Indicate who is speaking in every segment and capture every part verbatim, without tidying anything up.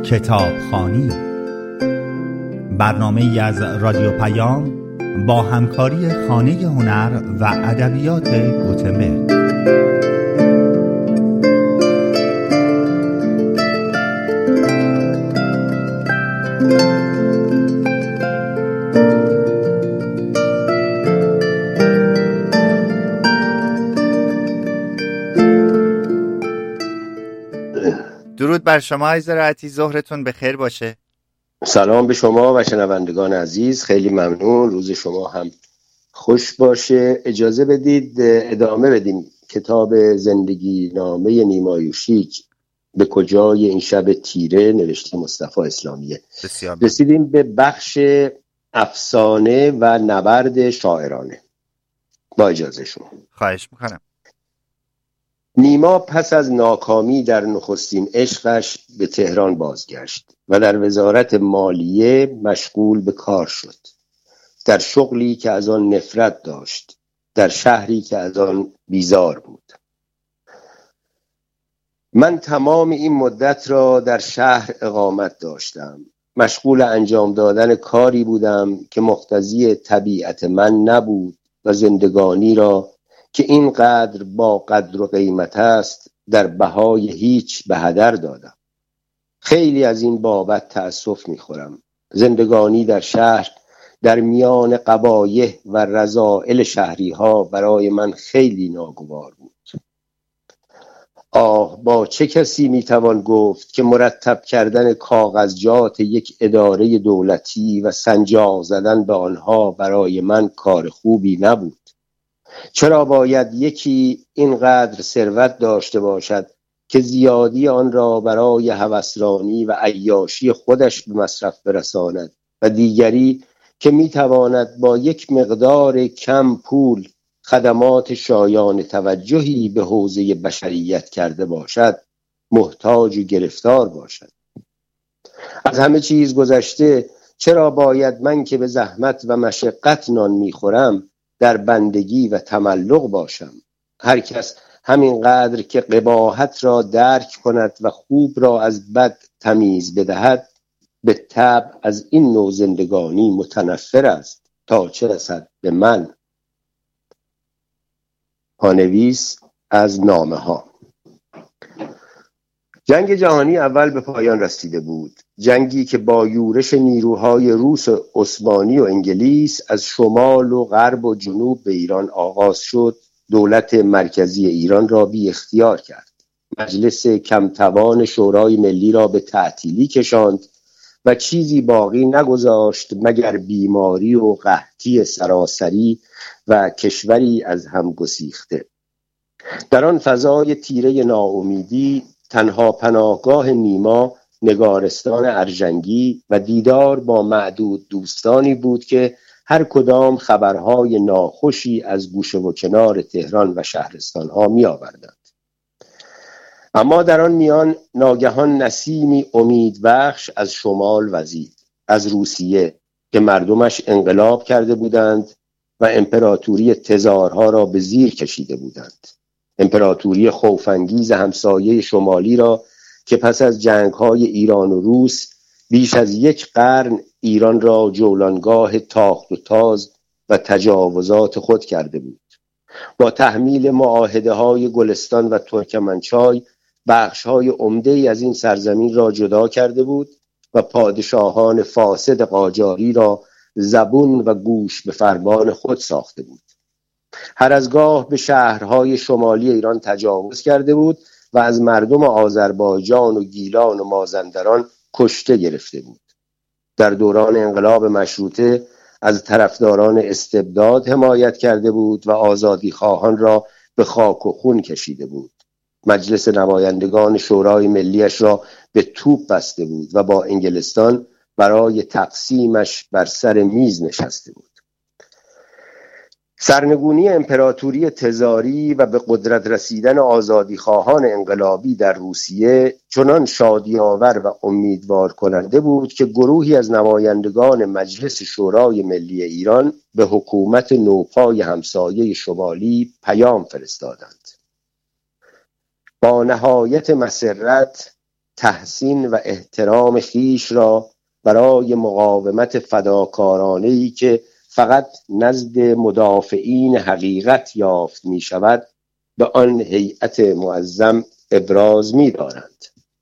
Speaker 1: کتابخوانی، برنامه‌ای از رادیو پیام با همکاری خانه هنر و ادبیات گوتنبرگ.
Speaker 2: درود بر شما عزیز رعتی، ظهرتون بخیر باشه.
Speaker 3: سلام به شما و شنوندگان عزیز، خیلی ممنون. روز شما هم خوش باشه. اجازه بدید ادامه بدیم کتاب زندگی نامه نیما یوشیج به کجای این شب تیره، نوشته مصطفی اسلامیه.
Speaker 2: بسیار
Speaker 3: رسیدیم به بخش افسانه و نبرد شاعرانه. با اجازه شما.
Speaker 2: خواهش میکنم.
Speaker 3: نیما پس از ناکامی در نخستین عشقش به تهران بازگشت و در وزارت مالیه مشغول به کار شد، در شغلی که از آن نفرت داشت، در شهری که از آن بیزار بود. من تمام این مدت را در شهر اقامت داشتم، مشغول انجام دادن کاری بودم که مقتضی طبیعت من نبود و زندگانی را که اینقدر با قدر و قیمت است در بهای هیچ به هدر دادم. خیلی از این بابت تأسف می‌خورم. زندگانی در شهر در میان قبایح و رذائل شهری‌ها برای من خیلی ناگوار بود. آه، با چه کسی میتوان گفت که مرتب کردن کاغذجات یک اداره دولتی و سنجاق زدن به آنها برای من کار خوبی نبود؟ چرا باید یکی اینقدر ثروت داشته باشد که زیادی آن را برای هوسرانی و عیاشی خودش به مصرف برساند و دیگری که میتواند با یک مقدار کم پول خدمات شایان توجهی به حوزه بشریت کرده باشد محتاج و گرفتار باشد؟ از همه چیز گذشته، چرا باید من که به زحمت و مشقت نان میخورم در بندگی و تملق باشم؟ هر کس همینقدر که قباحت را درک کند و خوب را از بد تمیز بدهد به طبع از این نوع زندگانی متنفر است، تا چه رسد به من. پانویس از نامه ها. جنگ جهانی اول به پایان رسیده بود، جنگی که با یورش نیروهای روس عثمانی و انگلیس از شمال و غرب و جنوب به ایران آغاز شد. دولت مرکزی ایران را بی اختیار کرد، مجلس کمتوان شورای ملی را به تعطیلی کشاند و چیزی باقی نگذاشت مگر بیماری و قحطی سراسری و کشوری از هم گسیخته. در آن فضای تیره ناامیدی تنها پناهگاه نیما نگارستان ارژنگی و دیدار با معدود دوستانی بود که هر کدام خبرهای ناخوشی از گوشه و کنار تهران و شهرستانها می آوردند. اما در آن میان ناگهان نسیمی امیدبخش از شمال وزید، از روسیه که مردمش انقلاب کرده بودند و امپراتوری تزارها را به زیر کشیده بودند. امپراتوری خوف‌انگیز همسایه شمالی را که پس از جنگ‌های ایران و روس بیش از یک قرن ایران را جولانگاه تاخت و تاز و تجاوزات خود کرده بود. با تحمیل معاهده‌های گلستان و ترکمنچای بخش‌های عمده‌ای از این سرزمین را جدا کرده بود و پادشاهان فاسد قاجاری را زبون و گوش به فرمان خود ساخته بود. هر از گاه به شهرهای شمالی ایران تجاوز کرده بود و از مردم آذربایجان و گیلان و مازندران کشته گرفته بود. در دوران انقلاب مشروطه از طرفداران استبداد حمایت کرده بود و آزادی خواهان را به خاک و خون کشیده بود. مجلس نمایندگان شورای ملیش را به توپ بسته بود و با انگلستان برای تقسیمش بر سر میز نشسته بود. سرنگونی امپراتوری تزاری و به قدرت رسیدن آزادیخواهان انقلابی در روسیه چنان شادی‌آور و امیدوار کننده بود که گروهی از نمایندگان مجلس شورای ملی ایران به حکومت نوپای همسایه شمالی پیام فرستادند. با نهایت مسرت تحسین و احترام خویش را برای مقاومت فداکارانه‌ای که فقط نزد مدافعین حقیقت یافت می شود به آن هیئت معظم ابراز می دارند.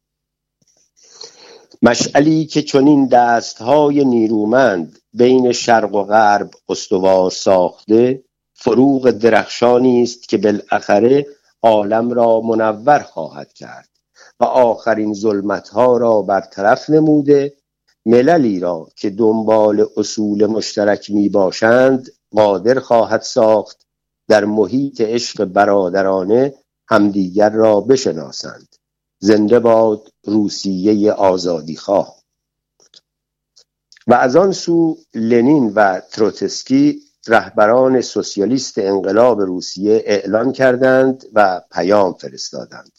Speaker 3: مشعلی که چنین دستهای نیرومند بین شرق و غرب استوار ساخته، فروغ درخشانی است که بالاخره عالم را منور خواهد کرد و آخرین ظلمتها را برطرف نموده، مللی را که دنبال اصول مشترک می باشند قادر خواهد ساخت در محیط عشق برادرانه همدیگر را بشناسند. زنده باد روسیه آزادیخواه. و از آن سو لنین و تروتسکی رهبران سوسیالیست انقلاب روسیه اعلان کردند و پیام فرستادند.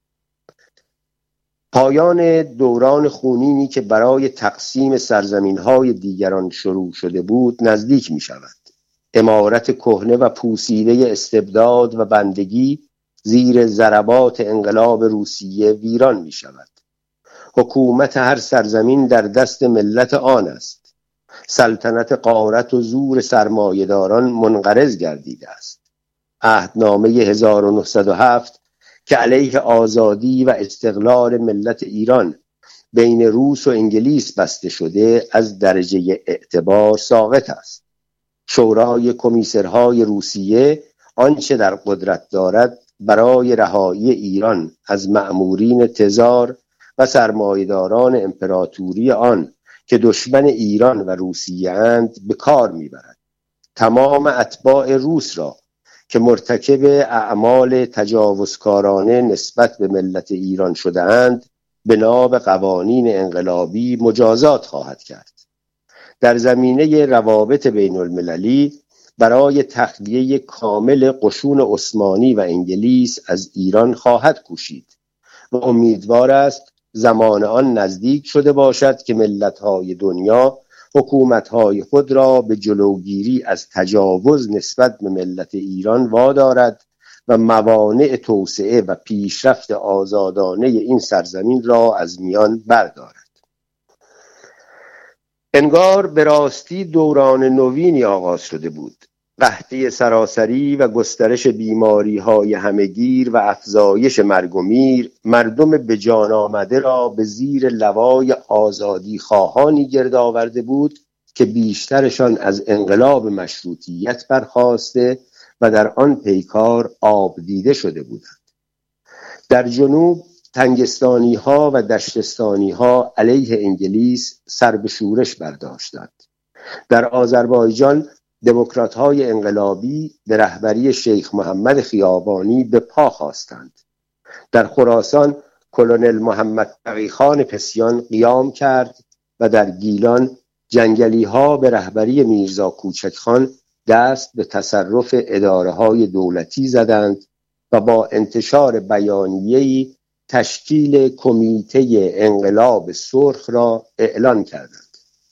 Speaker 3: پایان دوران خونینی که برای تقسیم سرزمین‌های دیگران شروع شده بود نزدیک می شود. عمارت کهنه و پوسیده استبداد و بندگی زیر ضربات انقلاب روسیه ویران می شود. حکومت هر سرزمین در دست ملت آن است. سلطنت غارت و زور سرمایه‌داران منقرض گردیده است. عهدنامه هزار و نهصد و هفت که علیه آزادی و استقلال ملت ایران بین روس و انگلیس بسته شده از درجه اعتبار ساقط است. شورای کمیسرهای روسیه آنچه در قدرت دارد برای رهایی ایران از مأمورین تزار و سرمایه‌داران امپراتوری آن که دشمن ایران و روسیه اند به کار میبرد. تمام اتباع روس را که مرتکب اعمال تجاوزکارانه نسبت به ملت ایران شده اند بنا به قوانین انقلابی مجازات خواهد کرد. در زمینه روابط بین المللی برای تخلیه کامل قشون عثمانی و انگلیس از ایران خواهد کوشید و امیدوار است زمان آن نزدیک شده باشد که ملت‌های دنیا حکومت‌های خود را به جلوگیری از تجاوز نسبت به ملت ایران وادارد و موانع توسعه و پیشرفت آزادانه این سرزمین را از میان بردارد. انگار به راستی دوران نوینی آغاز شده بود. قحطی سراسری و گسترش بیماری‌های همه‌گیر و افزایش مرگ و میر مردم به جان آمده را به زیر لوای آزادی خواهانی گرد آورده بود که بیشترشان از انقلاب مشروطیت برخاسته و در آن پیکار آب دیده شده بودند. در جنوب تنگستانی ها و دشتستانی ها علیه انگلیس سر به شورش برداشتند. در آذربایجان دموکرات های انقلابی به رهبری شیخ محمد خیابانی به پا خواستند. در خراسان کلونل محمد تقی خان پسیان قیام کرد و در گیلان جنگلی ها به رهبری میرزا کوچک خان دست به تصرف اداره های دولتی زدند و با انتشار بیانیه‌ای تشکیل کمیته انقلاب سرخ را اعلان کردند.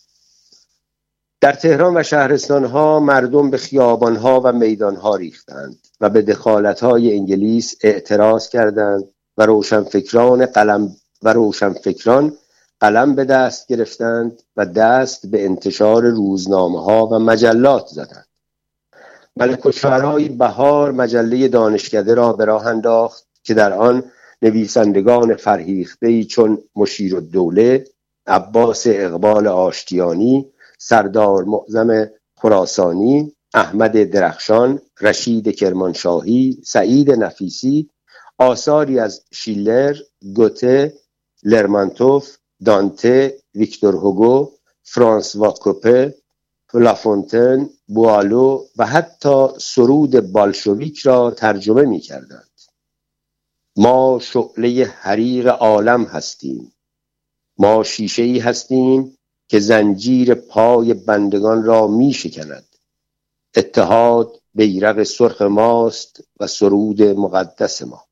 Speaker 3: در تهران و شهرستانها مردم به خیابانها و میدانها ریختند و به دخالت‌های انگلیس اعتراض کردند و روشنفکران قلم و روشنفکران قلم به دست گرفتند و دست به انتشار روزنامه‌ها و مجلات زدند. ملک الشعرای بهار مجله دانشکده را به راه انداخت که در آن نویسندگان فرهیخته‌ای چون مشیرالدوله، عباس اقبال آشتیانی، سردار معظم خراسانی، احمد درخشان، رشید کرمانشاهی، سعید نفیسی، آثاری از شیلر، گوته، لرمانتوف، دانته، ویکتور هوگو، فرانسوا کوپه، لافونتن، بوالو و حتی سرود بالشویک را ترجمه می کردند. ما شعله حریق عالم هستیم. ما شیشه‌ای هستیم که زنجیر پای بندگان را می شکند. اتحاد بیرق سرخ ماست و سرود مقدس ما.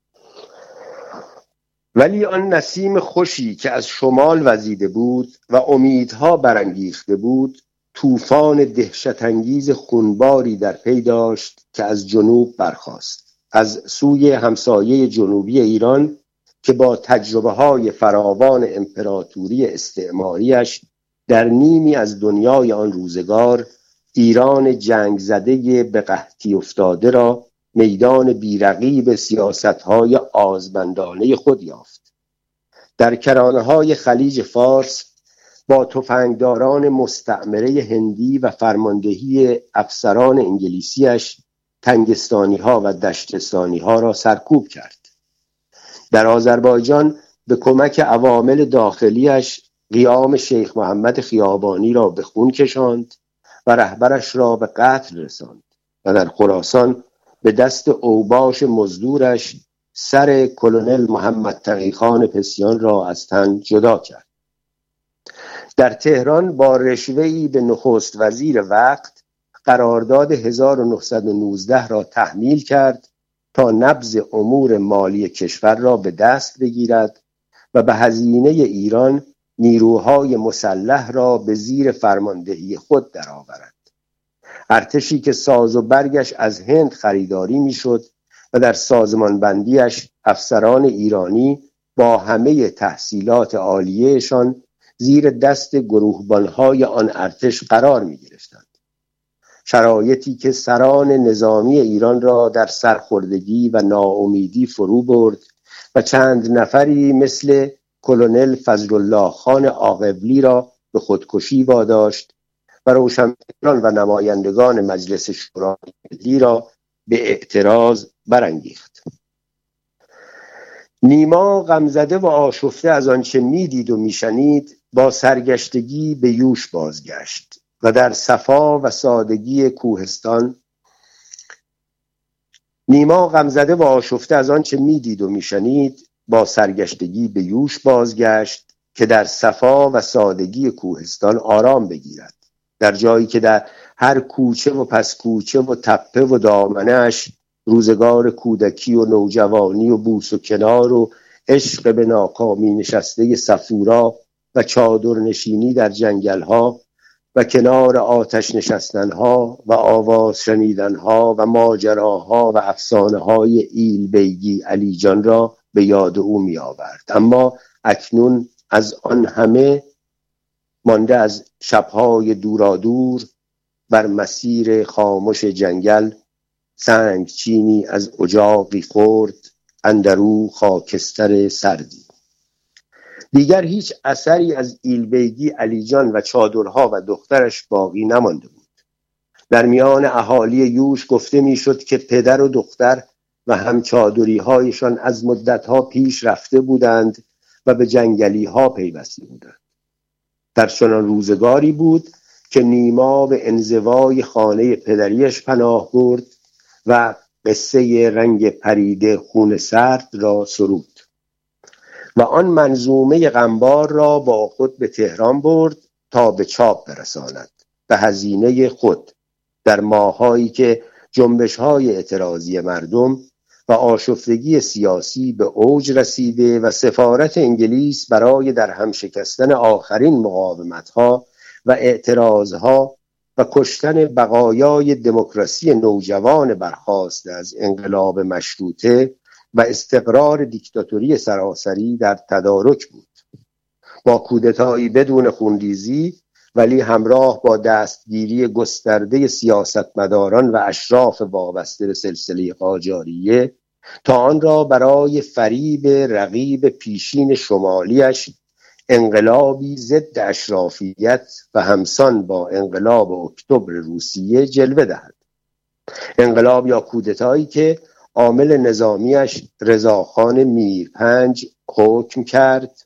Speaker 3: ولی آن نسیم خوشی که از شمال وزیده بود و امیدها برانگیخته بود، طوفان دهشت‌انگیز خونباری در پی داشت که از جنوب برخاست. از سوی همسایه جنوبی ایران که با تجربه های فراوان امپراتوری استعماریش در نیمی از دنیای آن روزگار ایران جنگ زده به قحطی افتاده را میدان بیرقیب سیاست‌های آزمندانه خود یافت. در کرانه‌های خلیج فارس با تفنگداران مستعمره هندی و فرماندهی افسران انگلیسیش تنگستانی‌ها و دشتستانی‌ها را سرکوب کرد. در آذربایجان به کمک عوامل داخلیش قیام شیخ محمد خیابانی را به خون کشاند و رهبرش را به قتل رساند و در خراسان به دست اوباش مزدورش سر کلونل محمد تقی خان پسیان را از تن جدا کرد. در تهران با رشوه‌ای به نخست وزیر وقت قرارداد هزار و نهصد و نوزده را تحمیل کرد تا نبض امور مالی کشور را به دست بگیرد و به هزینه ایران نیروهای مسلح را به زیر فرماندهی خود درآورد. ارتشی که ساز و برگش از هند خریداری میشد و در سازمان بندیش افسران ایرانی با همه تحصیلات عالیه‌شان زیر دست گروهبانهای آن ارتش قرار می گرفتند. شرایطی که سران نظامی ایران را در سرخوردگی و ناامیدی فرو برد و چند نفری مثل کلونل فضلالله خان عاقبلی را به خودکشی واداشت و روشنفکران و نمایندگان مجلس شورای ملی را به اعتراض برانگیخت. نیما غمزده و آشفته از آنچه میدید و میشنید با سرگشتگی به یوش بازگشت و در صفا و سادگی کوهستان نیما غمزده و آشفته از آنچه میدید و میشنید با سرگشتگی به یوش بازگشت که در صفا و سادگی کوهستان آرام بگیرد، در جایی که در هر کوچه و پس کوچه و تپه و دامنش روزگار کودکی و نوجوانی و بوس و کنار و عشق به ناکامی نشسته صفورا و چادر نشینی در جنگل‌ها و کنار آتش نشستن‌ها و آواز شنیدن‌ها و ماجراها و افسانه‌های ایل بیگی علی جان را به یاد او می آورد. اما اکنون از آن همه مانده از شب‌های دورادور بر مسیر خاموش جنگل سنگ چینی از اجاقی خورد اندرو خاکستر سردی. دیگر هیچ اثری از ایلبیگی علی جان و چادرها و دخترش باقی نمانده بود. در میان اهالی یوش گفته میشد که پدر و دختر و هم چادری هایشان از مدتها پیش رفته بودند و به جنگلی ها پیوسته بودند. در چنان روزگاری بود که نیما به انزوای خانه پدریش پناه برد و قصه رنگ پریده خون سرد را سرود و آن منظومه غمبار را با خود به تهران برد تا به چاپ برساند به هزینه خود در ماهایی که جنبش‌های اعتراضی مردم و آشفتگی سیاسی به اوج رسیده و سفارت انگلیس برای در هم شکستن آخرین مقاومت‌ها و اعتراضها و کشتن بقایای دموکراسی نوجوان برخاسته از انقلاب مشروطه و استقرار دیکتاتوری سراسری در تدارک بود. با کودتایی بدون خونریزی ولی همراه با دستگیری گسترده سیاستمداران و اشراف وابسته به سلسله قاجاریه تا آن را برای فریب رقیب پیشین شمالیش انقلابی ضد اشرافیت و همسان با انقلاب اکتبر روسیه جلوه دهد. انقلاب یا کودتایی که عامل نظامیش رضاخان میرپنج حکم کرد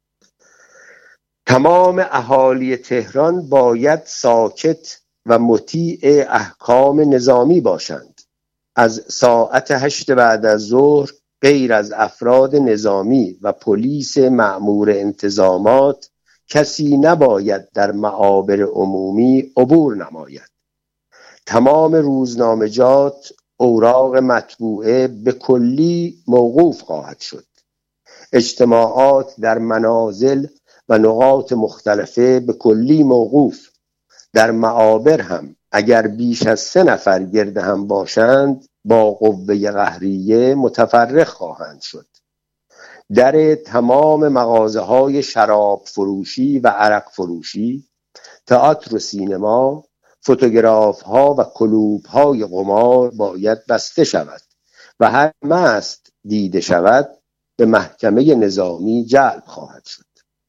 Speaker 3: تمام اهالی تهران باید ساکت و مطیع احکام نظامی باشند. از ساعت هشت بعد از ظهر غیر از افراد نظامی و پلیس مأمور انتظامات کسی نباید در معابر عمومی عبور نماید. تمام روزنامجات، اوراق مطبوعه به کلی موقوف خواهد شد. اجتماعات در منازل و نقاط مختلفه به کلی موقوف. در معابر هم اگر بیش از سه نفر گرد هم باشند با قوه قهریه متفرق خواهند شد. در تمام مغازه های شراب فروشی و عرق فروشی، تئاتر و سینما، فوتوگراف ها و کلوب های قمار باید بسته شود و هر مست دیده شود به محکمه نظامی جلب خواهد شد.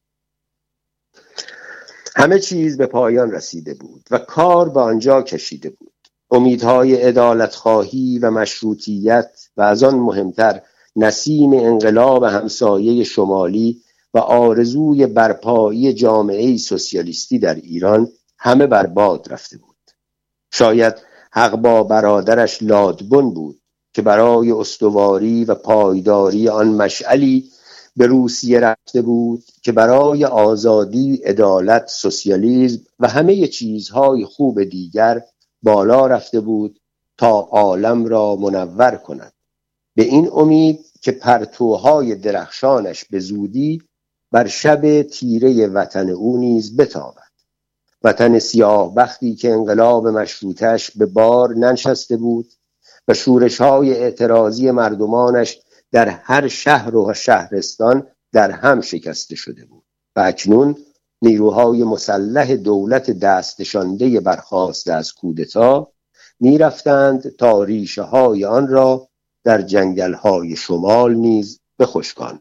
Speaker 3: همه چیز به پایان رسیده بود و کار به آنجا کشیده بود. امیدهای عدالتخواهی و مشروطیت و از آن مهمتر نسیم انقلاب همسایه شمالی و آرزوی برپایی جامعه سوسیالیستی در ایران همه بر باد رفته بود. شاید حق با برادرش لادبن بود که برای استواری و پایداری آن مشعلی به روسیه رفته بود که برای آزادی، عدالت، سوسیالیسم و همه چیزهای خوب دیگر بالا رفته بود تا عالم را منور کند، به این امید که پرتوهای درخشانش به زودی بر شب تیره وطن او نیز بتابد. وطن سیاه بختی که انقلاب مشروطه‌اش به بار ننشسته بود و شورش‌های اعتراضی مردمانش در هر شهر و شهرستان در هم شکسته شده بود و اکنون نیروهای مسلح دولت دستشانده برخاسته از کودتا می رفتند تا ریشه های آن را در جنگل های شمال نیز بخشکانند.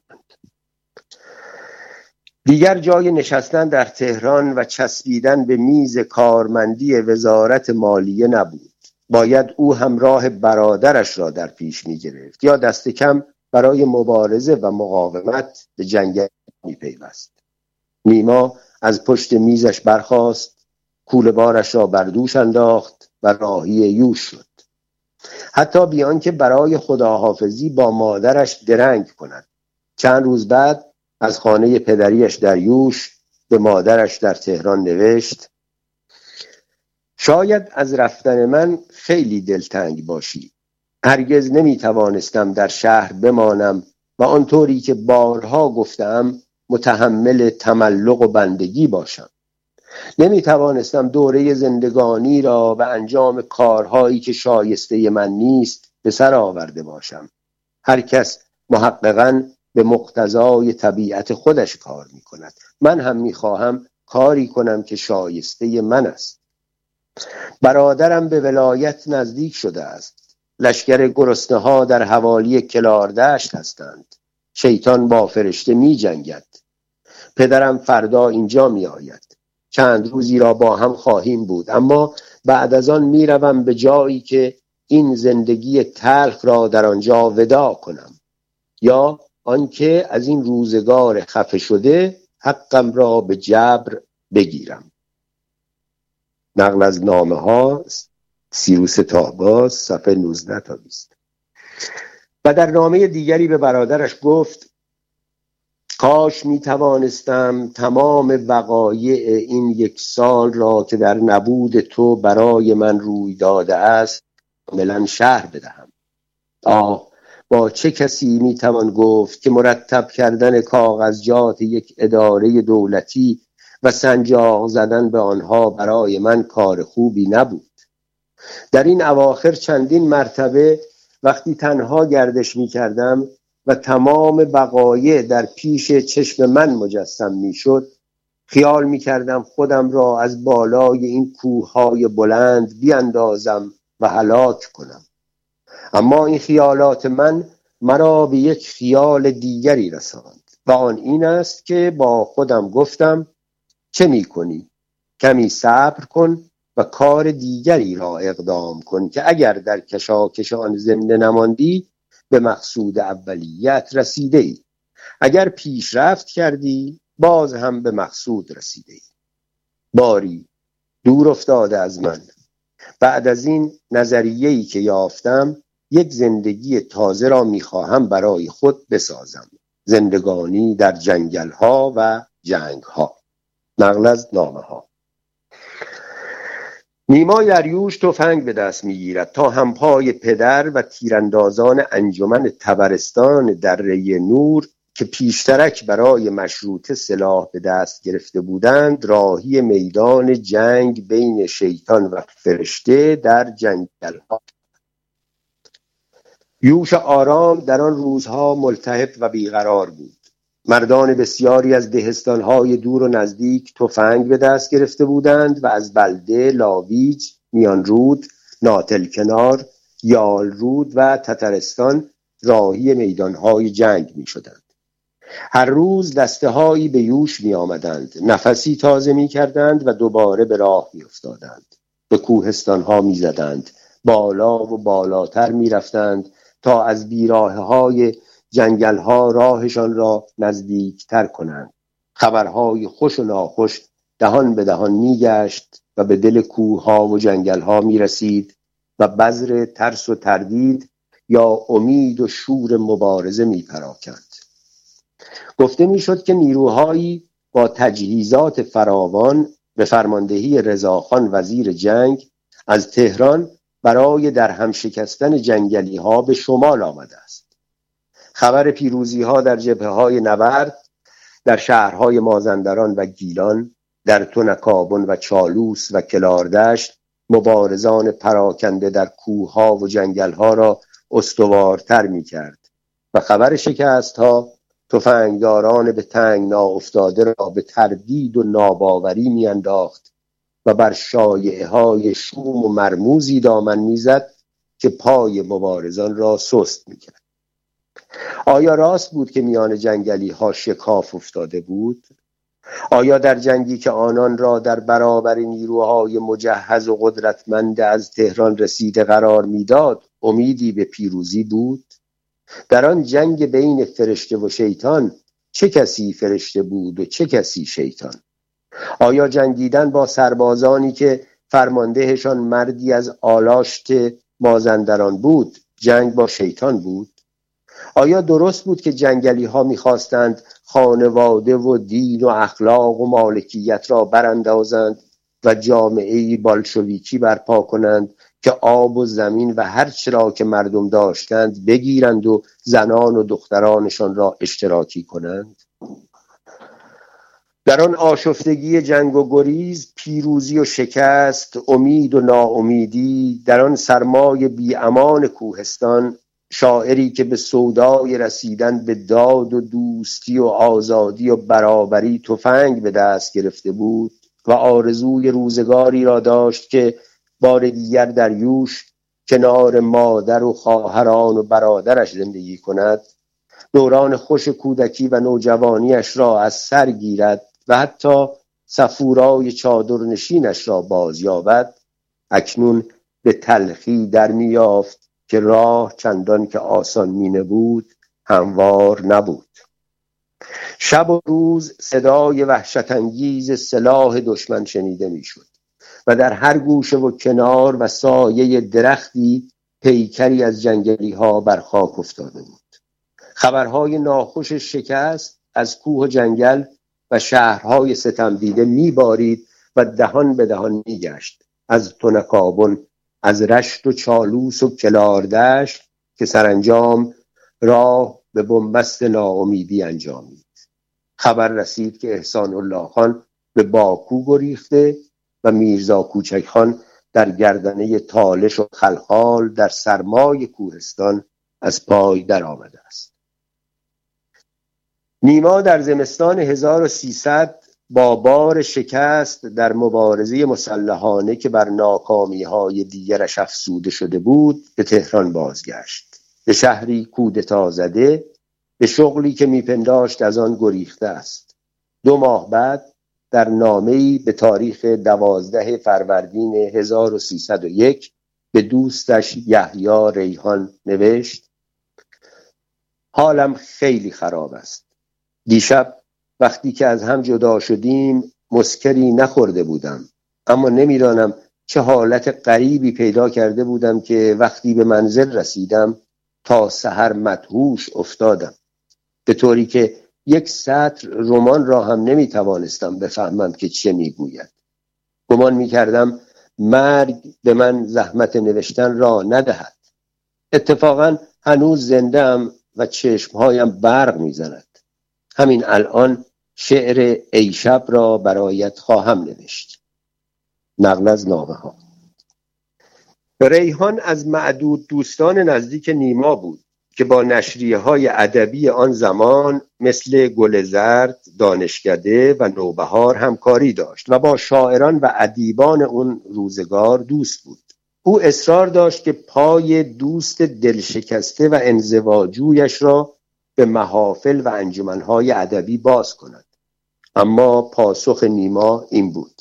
Speaker 3: دیگر جای نشستن در تهران و چسبیدن به میز کارمندی وزارت مالیه نبود. باید او همراه برادرش را در پیش می گرفت یا دست کم برای مبارزه و مقاومت به جنگل می پیوست. نیما از پشت میزش برخاست، کوله بارش را بر دوش انداخت و راهی یوش شد. حتی بیان که برای خداحافظی با مادرش درنگ کند. چند روز بعد از خانه پدریش در یوش به مادرش در تهران نوشت: شاید از رفتن من خیلی دلتنگ باشی. هرگز نمی توانستم در شهر بمانم و آنطوری که بارها گفتم متحمل تملق و بندگی باشم. نمی توانستم دوره زندگانی را و انجام کارهایی که شایسته من نیست به سر آورده باشم. هر کس محققاً به مقتضای طبیعت خودش کار می کند. من هم می خواهم کاری کنم که شایسته من است. برادرم به ولایت نزدیک شده است. لشکر گرسنه ها در حوالی کلاردشت هستند. شیطان با فرشته می جنگد. پدرم فردا اینجا می آید. چند روزی را با هم خواهیم بود، اما بعد از آن می روم به جایی که این زندگی تلخ را در آنجا وداع کنم، یا آنکه از این روزگار خفه شده حقم را به جبر بگیرم. نقل از نامه ها سیروس تاهباز صفحه نوزده تا بیست. و در نامه دیگری به برادرش گفت: کاش می توانستم تمام وقایع این یک سال را که در نبود تو برای من روی داده است کاملا شرح بدهم. آه، با چه کسی می توان گفت که مرتب کردن کاغذجات یک اداره دولتی و سنجاق زدن به آنها برای من کار خوبی نبود. در این اواخر چندین مرتبه وقتی تنها گردش می کردم و تمام وقایع در پیش چشم من مجسم می شد، خیال می کردم خودم را از بالای این کوههای بلند بیاندازم و هلاک کنم. اما این خیالات من مرا به یک خیال دیگری رساند و آن این است که با خودم گفتم: چه می کنی؟ کمی صبر کن و کار دیگری را اقدام کن که اگر در کشاکش آن زنده نماندی به مقصود اولیت رسیده ای. اگر پیشرفت کردی باز هم به مقصود رسیده ای. باری دور افتاده از من. بعد از این نظریه‌ای که یافتم یک زندگی تازه را میخواهم برای خود بسازم. زندگانی در جنگل ها و جنگ ها. نقل از نامه ها. نیما دریوش تفنگ به دست میگیرد تا همپای پدر و تیراندازان انجمن تبرستان دره نور که پیشترک برای مشروطه سلاح به دست گرفته بودند راهی میدان جنگ بین شیطان و فرشته در جنگل ها. یوش آرام در آن روزها ملتهب و بیقرار بود. مردان بسیاری از دهستانهای دور و نزدیک تفنگ به دست گرفته بودند و از بلده، لاویج، میانرود، ناتل کنار، یالرود و تترستان راهی میدانهای جنگ می شدند. هر روز دسته هایی به یوش می آمدند، نفسی تازه می کردند و دوباره به راه می افتادند. به کوهستان ها می زدند، بالا و بالاتر می رفتند تا از بیراه های جنگل ها راهشان را نزدیک تر کنند. خبرهای خوش و ناخوش دهان به دهان می گشت و به دل کوه ها و جنگل ها می رسید و بذر ترس و تردید یا امید و شور مبارزه می پراکند. گفته می شد که نیروهایی با تجهیزات فراوان به فرماندهی رضاخان وزیر جنگ از تهران برای در هم شکستن جنگلی ها به شمال آمده است. خبر پیروزی ها در جبهه های نبرد در شهرهای مازندران و گیلان، در تنکابن و چالوس و کلاردشت مبارزان پراکنده در کوه ها و جنگل ها را استوارتر می کرد و خبر شکست ها تفنگداران به تنگ ناافتاده را به تردید و ناباوری می انداخت و بر شایعه های شوم و مرموزی دامن می زد که پای مبارزان را سست می کرد. آیا راست بود که میان جنگلی ها شکاف افتاده بود؟ آیا در جنگی که آنان را در برابر نیروهای مجهز و قدرتمند از تهران رسیده قرار میداد امیدی به پیروزی بود؟ در آن جنگ بین فرشته و شیطان چه کسی فرشته بود و چه کسی شیطان؟ آیا جنگیدن با سربازانی که فرماندهشان مردی از آلاشت مازندران بود جنگ با شیطان بود؟ آیا درست بود که جنگلی ها می‌خواستند خانواده و دین و اخلاق و مالکیت را براندازند و جامعه‌ای بالشویکی برپا کنند که آب و زمین و هر چرا که مردم داشتند بگیرند و زنان و دخترانشان را اشتراکی کنند؟ در آن آشفتگی جنگ و گریز، پیروزی و شکست، امید و ناامیدی، در آن سرمای بی امان کوهستان، شاعری که به سودای رسیدن به داد و دوستی و آزادی و برابری تفنگ به دست گرفته بود و آرزوی روزگاری را داشت که بار دیگر در یوش کنار مادر و خواهران و برادرش زندگی کند، دوران خوش کودکی و نوجوانیش را از سر گیرد و حتی صفورای چادرنشینش را بازیابد، اکنون به تلخی در می‌یافت که راه چندان که آسان می نبود هموار نبود. شب و روز صدای وحشت‌انگیز سلاح دشمن شنیده می شد و در هر گوشه و کنار و سایه درختی پیکری از جنگلی ها بر خاک افتاده بود. خبرهای ناخوش شکست از کوه و جنگل و شهرهای ستم دیده می بارید و دهان به دهان می گشت، از تنکابن، از رشت و چالوس و کلاردشت که سرانجام راه به بنبست ناامیدی انجامید. خبر رسید که احسان الله خان به باکو گریخته و میرزا کوچک خان در گردنه تالش و خلخال در سرمای کوهستان از پای در آمده است. نیما در زمستان هزار و سیصد با بار شکست در مبارزه مسلحانه که بر ناکامی‌های دیگرش افزوده شده بود به تهران بازگشت. به شهری کودتا زده، به شغلی که میپنداشت از آن گریخته است. دو ماه بعد در نامه‌ای به تاریخ دوازده فروردین هزار و سیصد و یک به دوستش یحیی ریحان نوشت: حالم خیلی خراب است. دیشب وقتی که از هم جدا شدیم مسکری نخورده بودم، اما نمیدانم چه حالت غریبی پیدا کرده بودم که وقتی به منزل رسیدم تا سحر مدهوش افتادم، به طوری که یک سطر رمان را هم نمیتوانستم بفهمم که چه میگوید. گمان میکردم مرگ به من زحمت نوشتن را ندهد. اتفاقا هنوز زنده‌ام و چشمهایم برق میزند. همین الان شعر ای شب را برایت خواهم نوشت. نقل از نامه ها. ریحان از معدود دوستان نزدیک نیما بود که با نشریه های ادبی آن زمان مثل گل زرد، دانشکده و نوبهار همکاری داشت و با شاعران و ادیبان اون روزگار دوست بود. او اصرار داشت که پای دوست دلشکسته و انزواجویش را به محافل و انجمنهای ادبی باز کند. اما پاسخ نیما این بود: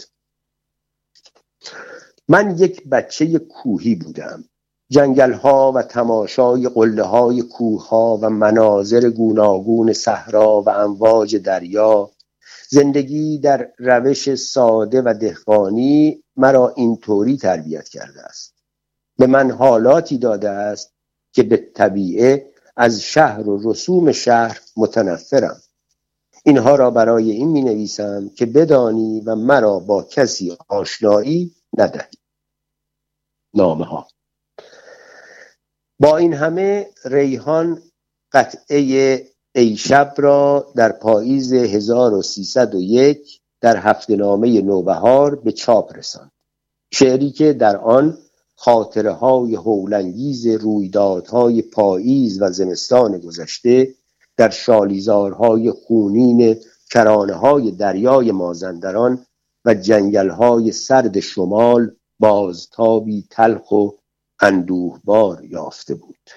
Speaker 3: من یک بچه کوهی بودم. جنگل ها و تماشای قله های کوه ها و مناظر گوناگون صحرا و امواج دریا، زندگی در روش ساده و دهقانی مرا اینطوری تربیت کرده است. به من حالاتی داده است که به طبیعه از شهر و رسوم شهر متنفرم. اینها را برای این می نویسم که بدانی و مرا با کسی آشنایی ندهی. نامه ها. با این همه ریحان قطعه ای شب را در پاییز هزار و سیصد و یک در هفته نامه نوبهار به چاپ رساند. شعری که در آن خاطره های هولانگیز رویدادهای پاییز و زمستان گذشته در شالیزارهای خونین کرانه های دریای مازندران و جنگل های سرد شمال بازتابی تلخ و اندوهبار یافته بود.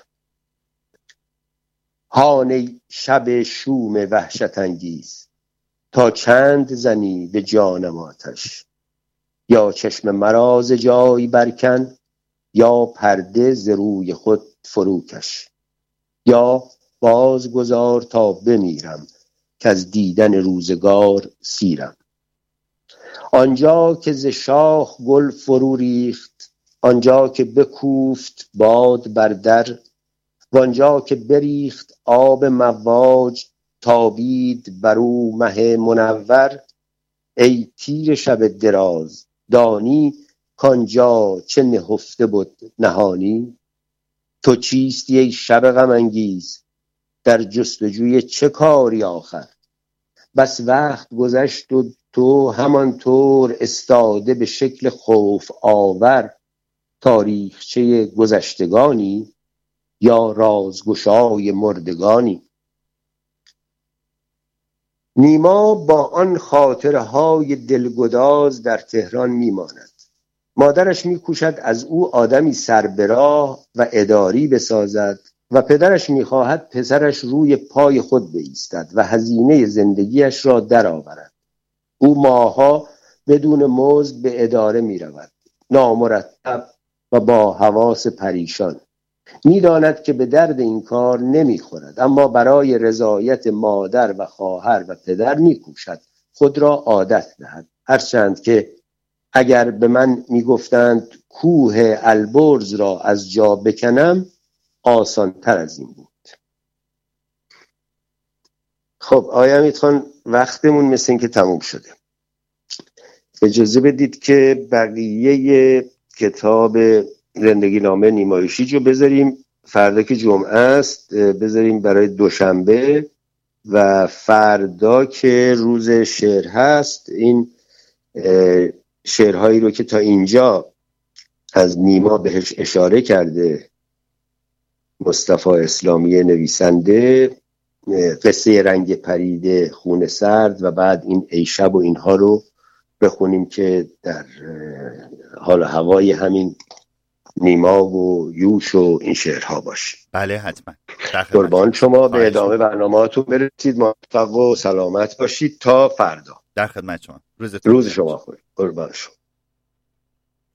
Speaker 3: هان شب شوم وحشت انگیز، تا چند زنی به جانم آتش. یا چشم مرا ز جای برکن، یا پرده ز روی خود فروکش. یا باز گذار تا بمیرم، که از دیدن روزگار سیرم. آنجا که ز شاخ گل فرو ریخت، آنجا که بکوفت باد بر در، وانجا که بریخت آب مواج، تابید بر او مه منور. ای تیر شب دراز، دانی کانجا چه نهفته بود نهانی. تو چیستی ای شب غم انگیز، در جستجوی چه کاری آخر. بس وقت گذشت و تو همانطور استاده به شکل خوف آور. تاریخچه گذشتگانی، یا رازگشای مردگانی. نیما با آن خاطره های دلگداز در تهران میماند. مادرش میکوشد از او آدمی سربراه و اداری بسازد و پدرش میخواهد پسرش روی پای خود بایستد و هزینه زندگیش را درآورد. او ماهها بدون مزد به اداره میرود، نامرتب و با حواس پریشان. میداند که به درد این کار نمیخورد، اما برای رضایت مادر و خواهر و پدر میکوشد خود را عادت دهد. هرچند که اگر به من میگفتند کوه البرز را از جا بکنم، آسان تر از این بود. خب آقای حمید خان، وقتمون مثل این که تموم شده. اجازه بدید که بقیه کتاب زندگی نامه نیمایشی جو بذاریم فردا که جمعه است، بذاریم برای دوشنبه، و فردا که روز شعر هست این شعرهایی رو که تا اینجا از نیما بهش اشاره کرده مصطفی اسلامی نویسنده، قصه رنگ پرید، خون سرد و بعد این ای شب و اینها رو بخونیم که در حال هوای همین نیما و یوش و این شعرها باشه.
Speaker 2: بله حتما.
Speaker 3: قربان شما. به ادامه برنامه‌هاتون برسید. موفق و سلامت باشید تا فردا.
Speaker 2: در خدمت شما. روزتون
Speaker 3: روز شما خوش. قربان شما.